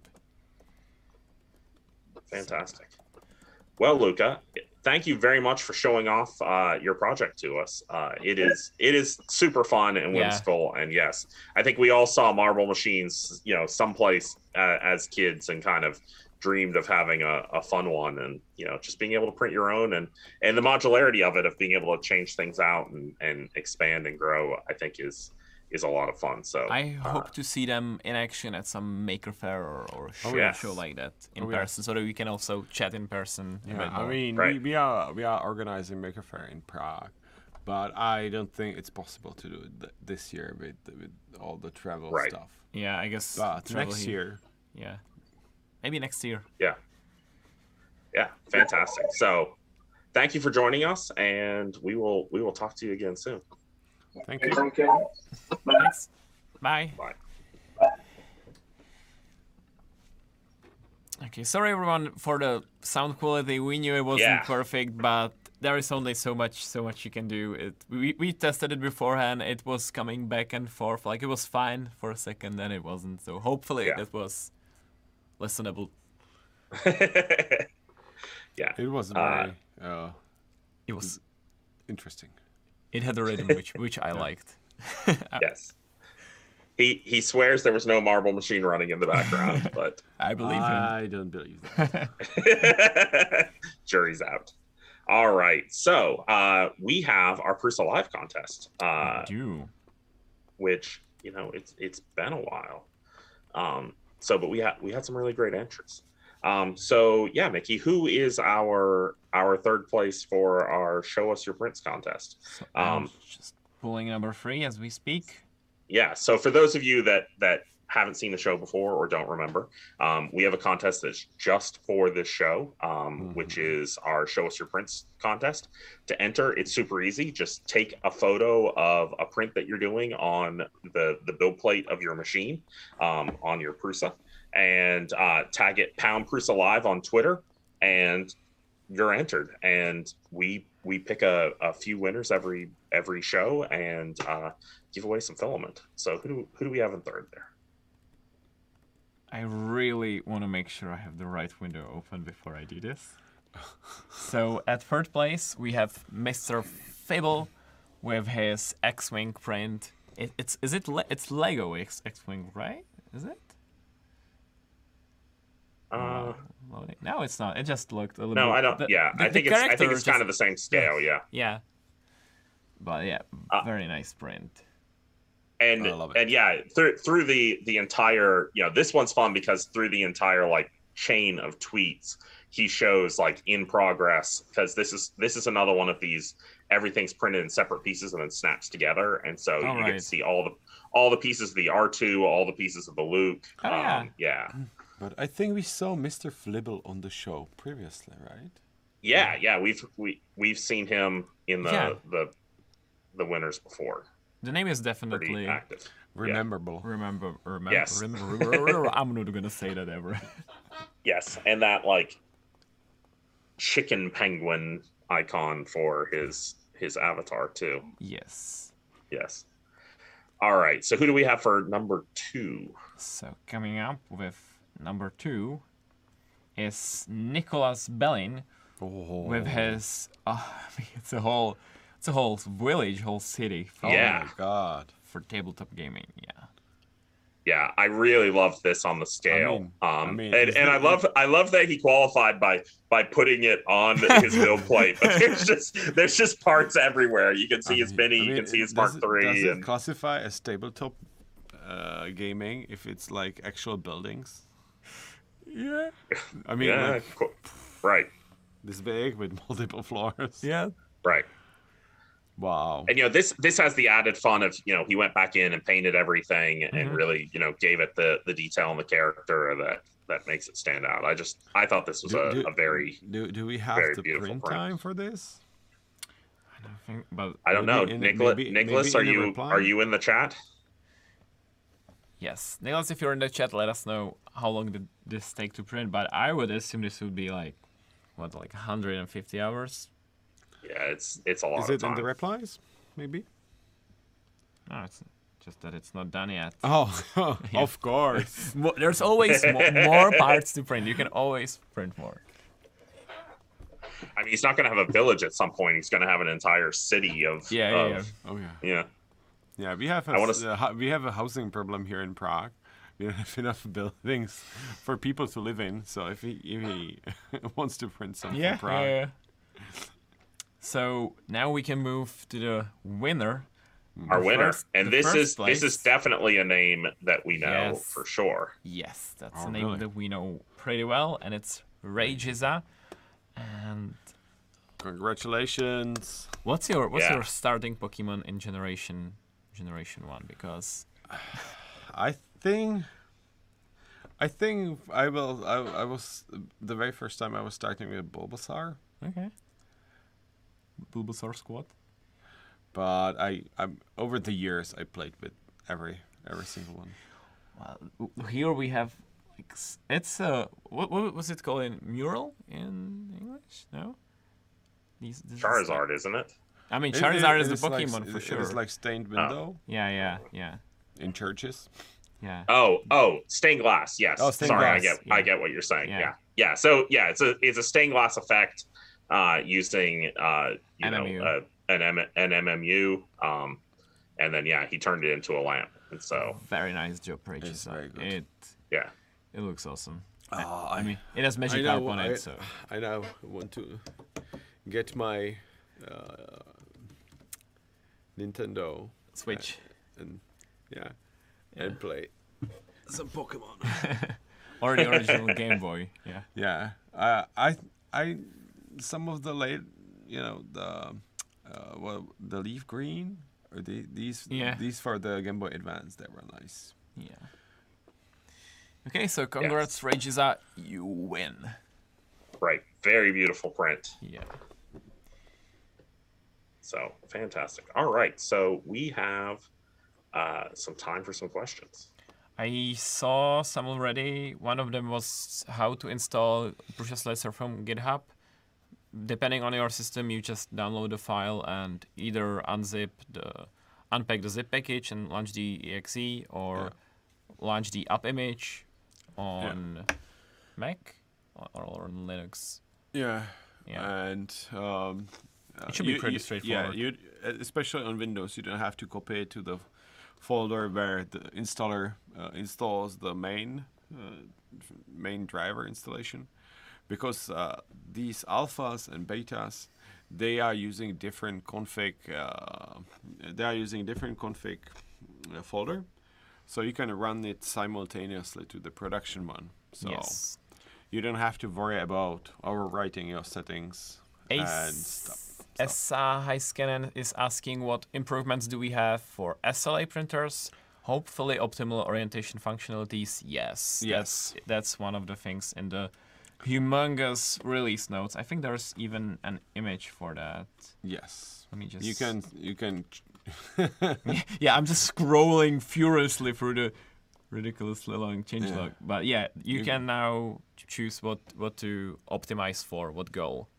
Fantastic. Well, Luca, thank you very much for showing off your project to us. It is super fun and whimsical, and yes, I think we all saw marble machines, someplace as kids, and kind of dreamed of having a fun one, and just being able to print your own and the modularity of it, of being able to change things out and expand and grow, I think is a lot of fun. So I hope to see them in action at some Maker Faire or show like that in person, so that we can also chat in person. Yeah, I mean, we are organizing Maker Faire in Prague, but I don't think it's possible to do it this year with all the travel stuff. Yeah, I guess. But next year. Yeah. Maybe next year. Yeah, fantastic. So thank you for joining us, and we will talk to you again soon. Thank you. Thank you. Thanks. Bye. Bye. Okay, sorry everyone for the sound quality. We knew it wasn't perfect, but there is only so much you can do. We tested it beforehand. It was coming back and forth. Like, it was fine for a second, then it wasn't. So hopefully that was listenable. Yeah. It was very It was interesting. It had a rhythm which I liked. Yes. He swears there was no marble machine running in the background, but I believe him. I don't believe that. jury's out. All right, so we have our Prusa Live contest, which it's been a while. But we had some really great entries. So yeah, Mickey, who is our third place for our Show Us Your Prints contest? So I'm just pulling number 3 as we speak. Yeah, so for those of you that haven't seen the show before or don't remember, we have a contest that's just for this show, which is our Show Us Your Prints contest. To enter, it's super easy. Just take a photo of a print that you're doing on the build plate of your machine, on your Prusa, and tag it #Prusa Live on Twitter, and you're entered. And we pick a few winners every show and give away some filament. So who do we have in third there? I really want to make sure I have the right window open before I do this. So at third place we have Mr. Fable with his X-Wing print. It's Lego X-Wing, right? Is it? No, it's not. It just looked a little. No, bit, I don't. I think it's kind of the same scale. Yeah. Yeah. But yeah, very nice print. And yeah, through the entire, this one's fun because through the entire like chain of tweets, he shows like in progress, because this is another one of these, everything's printed in separate pieces and then snaps together, and so you get to see all the pieces of the R2, all the pieces of the Luke. Yeah. But I think we saw Mr. Flibble on the show previously, right? Yeah, we've seen him in the winners before. The name is definitely pretty active. Rememberable. Remember. Yes. I'm not gonna say that ever. Yes, and that like chicken penguin icon for his avatar too. Yes. All right. So who do we have for number 2? So coming up with number 2 is Nicholas Bellin with his. It's a whole village, whole city. Oh my god! For tabletop gaming, Yeah, I really love this on the scale. I mean, I love that he qualified by putting it on his build plate. But there's just parts everywhere. You can see his Mini, you can see his Mark III. Does it classify as tabletop gaming if it's like actual buildings? Yeah. I mean, right. This big with multiple floors. Yeah. Right. Wow. And this has the added fun of he went back in and painted everything and really gave it the detail and the character that makes it stand out. I thought this was a very do we have the print time for this? I don't think, but I don't know. Nicholas, are you in the chat? Yes, Nicholas, if you're in the chat, let us know how long did this take to print. But I would assume this would be like 150 hours. Yeah, it's a lot of time. Is it in the replies? Maybe? No, it's just that it's not done yet. Oh, yeah. Of course. There's always more parts to print. You can always print more. I mean, he's not going to have a village at some point. He's going to have an entire city of... Yeah. Oh, yeah. Yeah. Yeah, we have a housing problem here in Prague. We don't have enough buildings for people to live in. So if he wants to print something for Prague... Yeah. So now we can move to the winner. Our winner. And this is definitely a name that we know for sure. Yes, that's a name that we know pretty well, and it's Rajiza. And congratulations. What's your starting Pokemon in Generation 1? Because I think I was the very first time I was starting with Bulbasaur. Okay. Bulbasaur Squad. But I'm over the years I played with every single one. Well, here we have it's what was it called in Mural in English? No. This Charizard, isn't it? I mean, Charizard is the Pokemon for sure. It's like stained window. Yeah. In churches. Yeah. Oh, stained glass. Yes. Oh, stained Sorry, glass. I get what you're saying. Yeah. So it's a stained glass effect using NMU. An MMU, and then he turned it into a lamp, and so very nice job, Reggie. It's very good. It looks awesome. I mean, it has magic harp on it, so I now want to get my Nintendo Switch and and play some Pokemon. or the original Game Boy. Yeah. Yeah. I some of the late, the leaf green or these for the Game Boy Advance, they were nice. Yeah. Okay, so congrats, Regiza, you win. Right, very beautiful print. Yeah. So fantastic. All right, so we have some time for some questions. I saw some already. One of them was how to install Prusa Slicer from GitHub. Depending on your system, you just download the file and either unpack the zip package and launch the exe, or launch the app image on Mac or on Linux. Yeah. And it should be pretty straightforward. Yeah, especially on Windows, you don't have to copy it to the folder where the installer installs the main driver installation, because these alphas and betas, they are using different config. Folder, so you can run it simultaneously to the production one. So you don't have to worry about overwriting your settings and stuff. Essa Heiskanen is asking what improvements do we have for SLA printers? Hopefully optimal orientation functionalities. Yes. That's one of the things in the humongous release notes. I think there's even an image for that. Yes. Let me just... You can... yeah, I'm just scrolling furiously through the ridiculously long changelog. But yeah, you can now choose what to optimize for, what goal.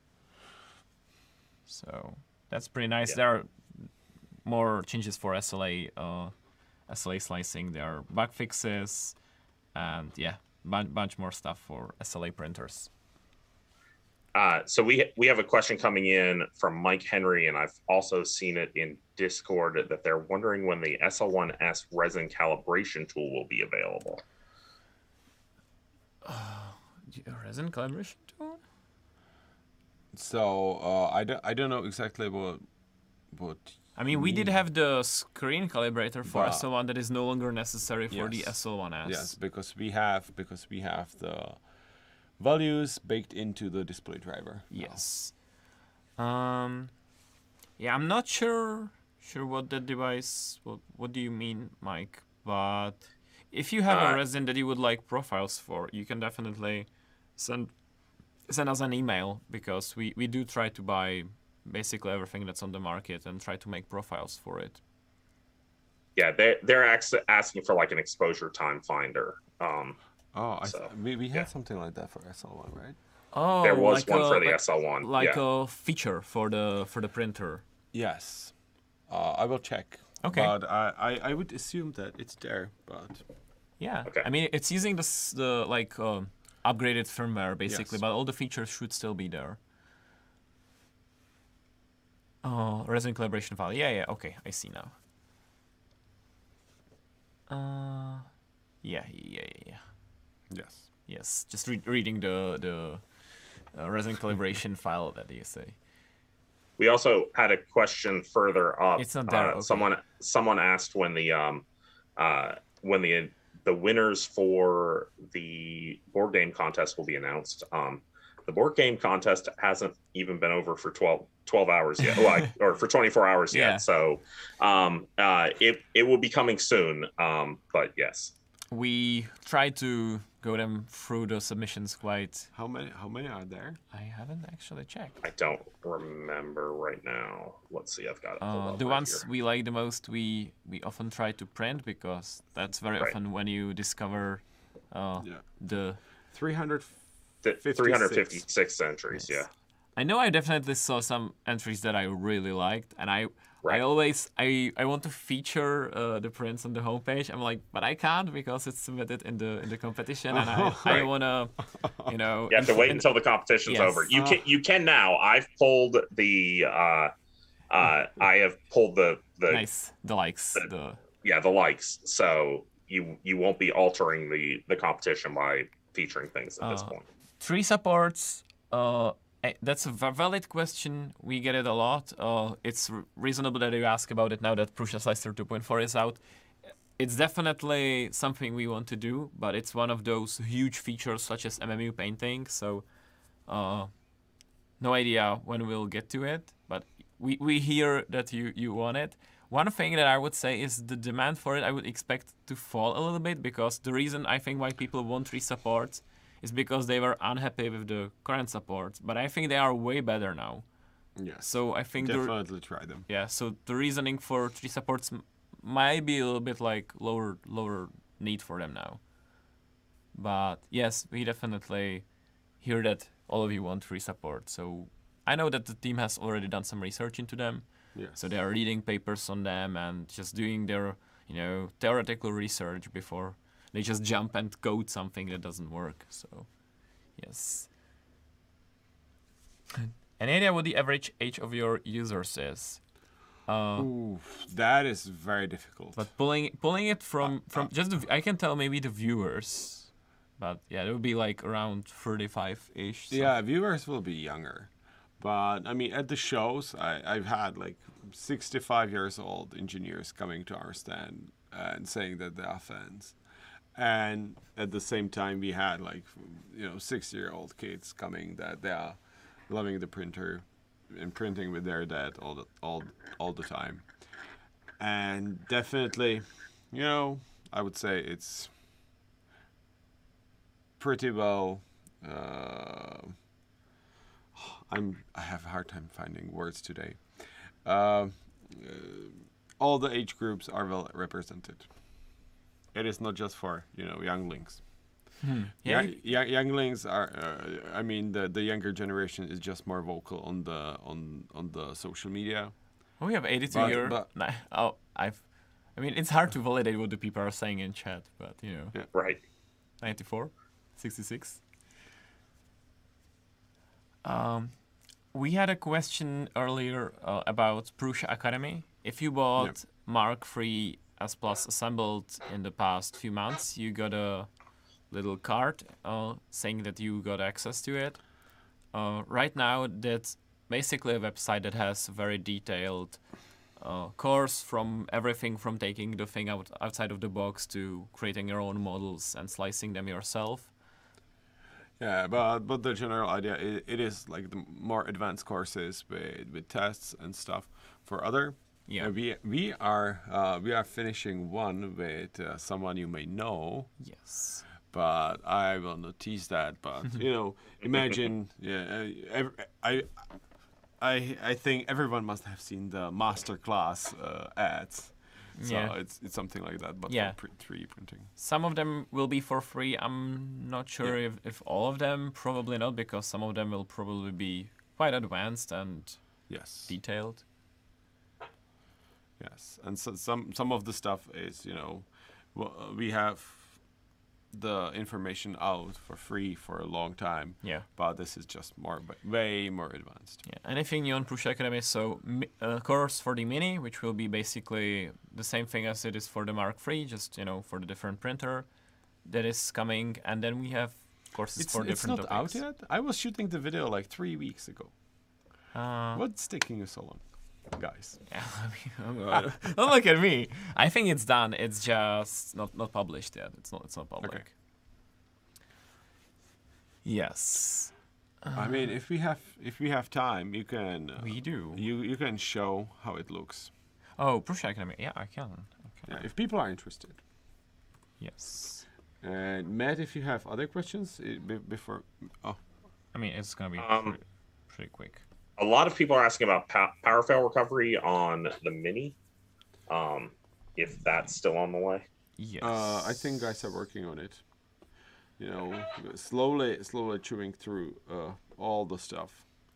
So that's pretty nice. There are more changes for SLA slicing. There are bug fixes, and bunch more stuff for SLA printers. So we have a question coming in from Mike Henry, and I've also seen it in Discord that they're wondering when the SL1S resin calibration tool will be available. Resin calibration tool? So I don't know exactly what. I mean, we did have the screen calibrator for SL1 that is no longer necessary for the SL1S. Yes, because we have the values baked into the display driver. Yes. I'm not sure what that device. What do you mean, Mike? But if you have a resin that you would like profiles for, you can definitely send us an email, because we do try to buy basically everything that's on the market and try to make profiles for it. Yeah, they're asking for like an exposure time finder. We had something like that for SL1, right? Oh, there was one for the SL1, like a feature for the printer. Yes, I will check. Okay, but I would assume that it's there, but okay. I mean, it's using the upgraded firmware basically, but all the features should still be there. Oh, resin calibration file. Yeah. Okay, I see now. Yeah. Yes. Just reading the resin calibration file that you say. We also had a question further up. It's not there. Okay. Someone asked when the winners for the board game contest will be announced. The board game contest hasn't even been over for 12 hours yet, or for 24 hours yet. So it will be coming soon. But yes, we try to go them through the submissions quite. How many are there? I haven't actually checked. I don't remember right now. Let's see. I've got it. The ones we like the most, we often try to print, because that's very often when you discover the 356 entries. Yes. I know I definitely saw some entries that I really liked, and I Right. always I want to feature the prints on the homepage. I'm like, but I can't because it's submitted in the competition, and I Right. wanna, You have to wait until the competition's Yes. over. You can now. I've pulled the I have pulled the nice the likes the likes. So you won't be altering the competition by featuring things at this point. 3 supports. That's a valid question. We get it a lot. It's reasonable that you ask about it now that Prusa Slicer 2.4 is out. It's definitely something we want to do, but it's one of those huge features such as MMU painting. So, no idea when we'll get to it, but we hear that you want it. One thing that I would say is the demand for it, I would expect to fall a little bit, because the reason I think why people want 3 supports is because they were unhappy with the current supports, but I think they are way better now. Yes. So I think definitely try them. Yeah. So the reasoning for 3 supports might be a little bit like lower need for them now. But yes, we definitely hear that all of you want 3 supports. So I know that the team has already done some research into them. Yes. So they are reading papers on them and just doing their theoretical research before they just jump and code something that doesn't work. So, yes. Any idea what the average age of your users is? Ooh, that is very difficult. But pulling it from just I can tell maybe the viewers, but yeah, it would be like around 35-ish. So. Yeah, viewers will be younger, but I mean at the shows I've had like 65 years old engineers coming to our stand and saying that they are fans. And at the same time, we had 6-year-old kids coming that they are loving the printer and printing with their dad all the time. And definitely, I would say it's pretty well. I have a hard time finding words today. All the age groups are well represented. It is not just for younglings. Yeah. Younglings are. The younger generation is just more vocal on the social media. We have 82 years. It's hard to validate what the people are saying in chat, but Yeah. Right. 94, 66. We had a question earlier about Prusa Academy. If you bought Mark III S Plus assembled in the past few months, you got a little card saying that you got access to it. Right now, that's basically a website that has very detailed course from everything from taking the thing outside of the box to creating your own models and slicing them yourself. Yeah, but the general idea it is like the more advanced courses with tests and stuff for other. Yeah. We are finishing one with someone you may know. Yes. But I will not tease that. But imagine. I think everyone must have seen the masterclass ads. So it's something like that, but for 3D printing. Some of them will be for free. I'm not sure if all of them. Probably not, because some of them will probably be quite advanced and detailed. Yes, and so some of the stuff is, we have the information out for free for a long time. Yeah. But this is just way more advanced. Yeah. Anything new on Prusa Academy? So, course for the Mini, which will be basically the same thing as it is for the Mark III, just for the different printer that is coming, and then we have courses for different topics. It's not out yet. I was shooting the video like 3 weeks ago. What's taking you so long, guys? Yeah, don't look at me. I think it's done. It's just not published yet. It's not public. Okay. Yes. If we have time, you can. We do. You can show how it looks. Oh, Prusa Academy. Yeah, I can. Yeah, if people are interested. Yes. And Matt, if you have other questions before. Oh. It's gonna be pretty quick. A lot of people are asking about power fail recovery on the Mini. If that's still on the way. Yes. I think guys are working on it. Slowly chewing through all the stuff.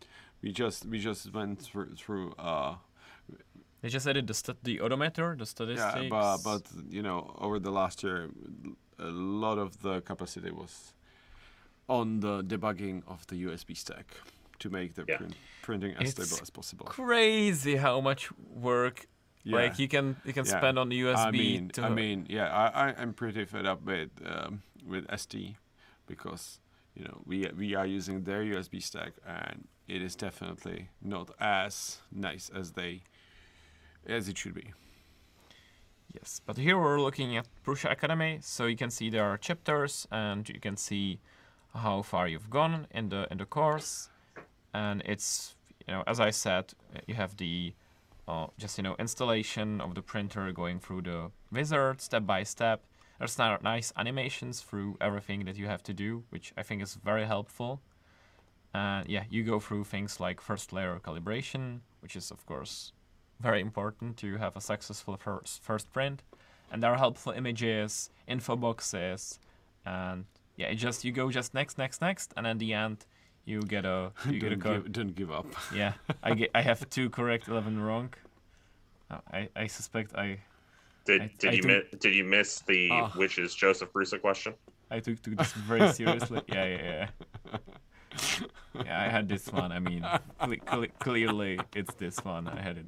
We just went through. They just added the odometer, the statistics. Yeah, but over the last year, a lot of the capacity was on the debugging of the USB stack to make the printing as stable as possible. Crazy how much work like you can spend on the USB. I'm pretty fed up with ST because we are using their USB stack and it is definitely not as nice as it should be. Yes, but here we're looking at Prusa Academy, so you can see there are chapters and you can see how far you've gone in the course, and it's as I said, you have the installation of the printer, going through the wizard step by step. There's nice animations through everything that you have to do, which I think is very helpful. And you go through things like first layer calibration, which is of course very important to have a successful first print. And there are helpful images, info boxes, and you go next, and at the end you get a Don't give up. Yeah, I have 2 correct, 11 wrong. I suspect Did you miss the which is Joseph Prusa question? I took this very seriously. Yeah. Yeah, I had this one. I mean, clearly it's this one. I had it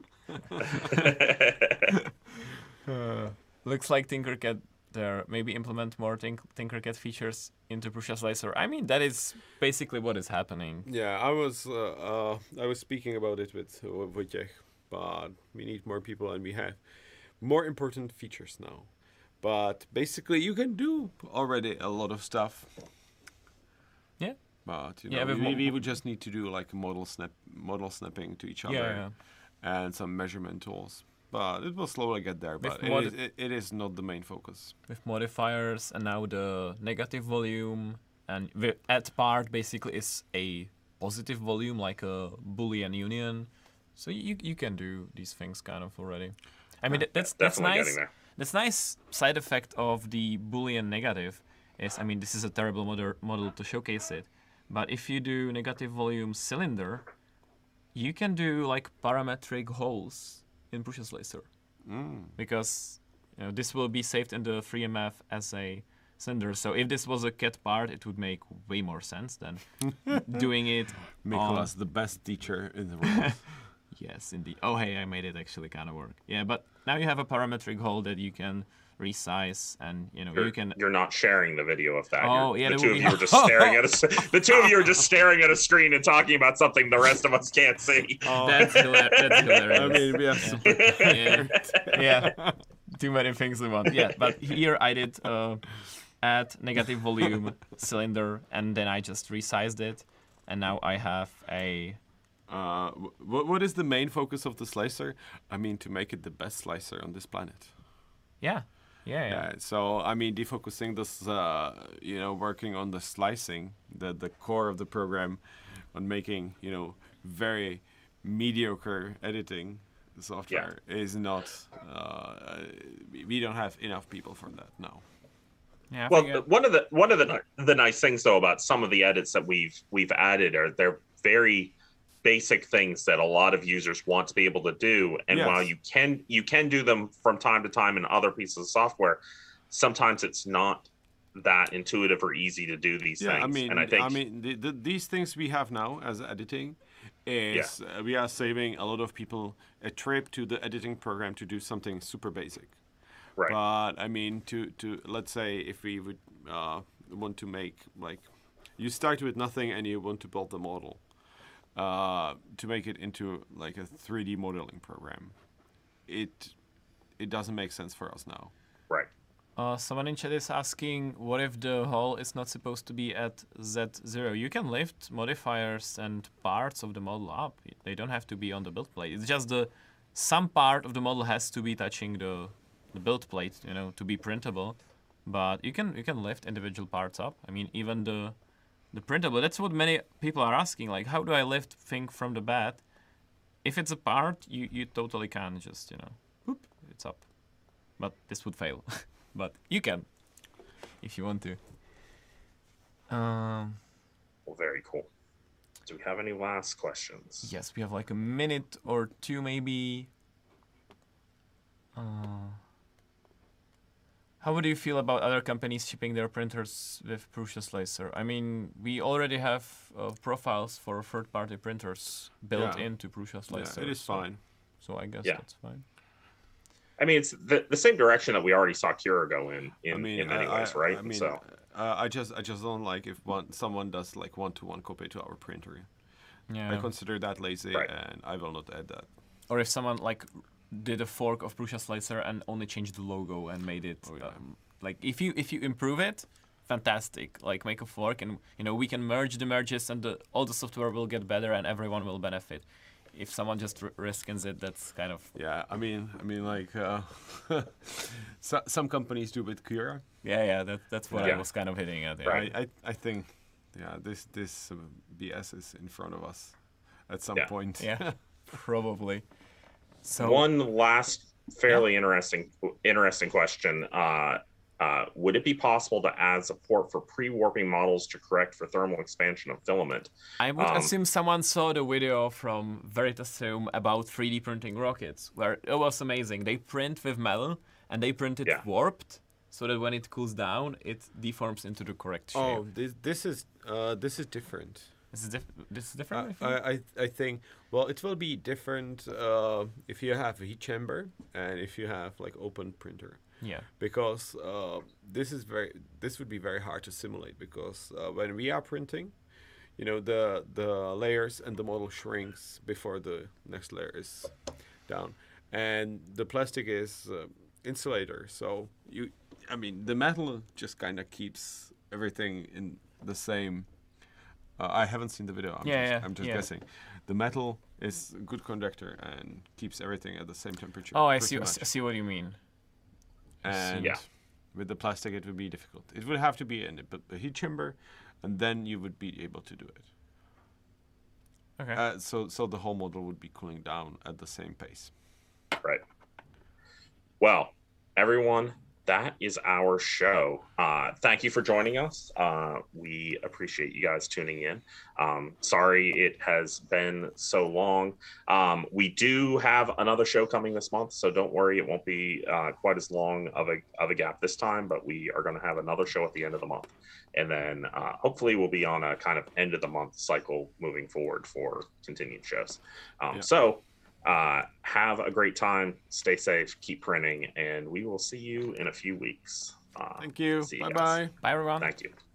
wrong. Looks like Tinkercad there. Maybe implement more Tinkercad features into Prusa Slicer. I mean, that is basically what is happening. Yeah, I was speaking about it with Wojciech, but we need more people and we have more important features now. But basically, you can do already a lot of stuff. Yeah. But we would just need to do like model snapping to each other, and some measurement tools. But it will slowly get there. But it is not the main focus. With modifiers and now the negative volume, and the add part basically is a positive volume, like a Boolean union. So you can do these things kind of already. I mean that's nice. That's nice side effect of the Boolean negative is, I mean, this is a terrible model to showcase it. But if you do negative volume cylinder, you can do like parametric holes in Prusa Slicer. Because this will be saved in the FreeMF as a cylinder. So if this was a CAD part, it would make way more sense than doing it. Nicholas, the best teacher in the world. Yes, indeed. Oh, hey, I made it actually kind of work. Yeah, but now you have a parametric hole that you can resize, and you can. You're not sharing the video of that. Oh, yeah, the two of you are just staring at us. The two of you are just staring at a screen and talking about something the rest of us can't see. Oh. That's hilarious. I mean, we have yeah, too many things in one. Yeah, but here I did add negative volume cylinder, and then I just resized it, and now I have a. What is the main focus of the slicer? I mean, to make it the best slicer on this planet. Yeah. So I mean, defocusing this, working on the slicing, the core of the program, on making very mediocre editing software is not. We don't have enough people for that now. Yeah. Well, one of the nice things though about some of the edits that we've added are they're very basic things that a lot of users want to be able to do, and while you can do them from time to time in other pieces of software, sometimes it's not that intuitive or easy to do these things. I mean, these things we have now as editing is we are saving a lot of people a trip to the editing program to do something super basic. Right. But I mean, to let's say if we would want to make, like, you start with nothing and you want to build the model. To make it into like a 3D modeling program, it doesn't make sense for us now. Right. Someone in chat is asking, what if the hull is not supposed to be at Z0? You can lift modifiers and parts of the model up. They don't have to be on the build plate. It's just some part of the model has to be touching the build plate, to be printable. But you can lift individual parts up. I mean, even the printable, that's what many people are asking, like, how do I lift thing from the bed? If it's a part, you totally can just, whoop, it's up. But this would fail. But you can, if you want to. Well, very cool. Do we have any last questions? Yes, we have like a minute or two maybe. How would you feel about other companies shipping their printers with Prusa's laser? I mean, we already have profiles for third-party printers built into Prusa's laser. Yeah, it is fine. So I guess that's fine. I mean, it's the same direction that we already saw Cura go in many ways, right? I mean, so I just don't like if someone does like one-to-one copy to our printer. Yeah. I consider that lazy, and I will not add that. Or if someone like did a fork of Prusa's laser and only changed the logo and made it like if you improve it, fantastic. Like make a fork, and we can merge the merges, and all the software will get better, and everyone will benefit. If someone just reskins it, that's kind of I mean like some companies do with Cura. That's what I was kind of hitting at. Yeah. Right. I think this BS is in front of us at some point. Yeah, probably. So one last fairly interesting question. Would it be possible to add support for pre-warping models to correct for thermal expansion of filament? I would assume someone saw the video from Veritasium about 3D printing rockets, where it was amazing. They print with metal, and they print it warped, so that when it cools down, it deforms into the correct shape. Oh, this is different. This is different. I think it will be different if you have a heat chamber and if you have like open printer. Yeah. Because this would be very hard to simulate, because when we are printing, the layers and the model shrinks before the next layer is down, and the plastic is insulator. So the metal just kind of keeps everything in the same. I haven't seen the video. I'm just guessing. The metal is a good conductor and keeps everything at the same temperature. Oh, I see what you mean. And with the plastic, it would be difficult. It would have to be in a heat chamber, and then you would be able to do it. Okay. So the whole model would be cooling down at the same pace. Right. Well, everyone, that is our show. Thank you for joining us. We appreciate you guys tuning in. Sorry it has been so long. We do have another show coming this month, so don't worry, it won't be quite as long of a gap this time, but we are going to have another show at the end of the month. And then hopefully we'll be on a kind of end of the month cycle moving forward for continued shows. So have a great time, stay safe, keep printing, and we will see you in a few weeks. Thank you. Bye everyone. Thank you.